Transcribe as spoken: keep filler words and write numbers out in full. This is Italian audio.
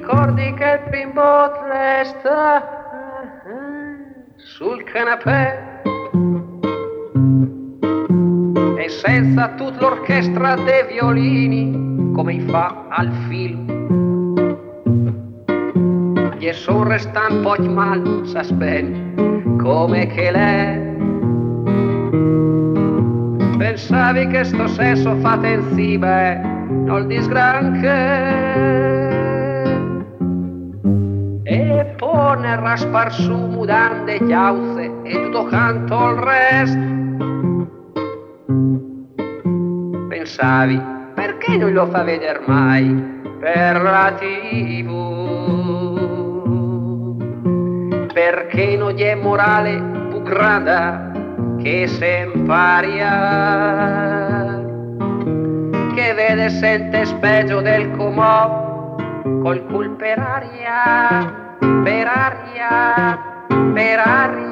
ricordi che il bimbo resta sul canapè e senza tutta l'orchestra dei violini come fa al film gli son restan poc mal s'aspen come che lei pensavi che sto sesso fate insieme non disgranché e pone raspar su mudande chiauze e tutto canto il resto pensavi perché non lo fa vedere mai per la tivù perché non gli è morale più grande che se imparia che vede e sente speggio del comò col cul per aria per aria per aria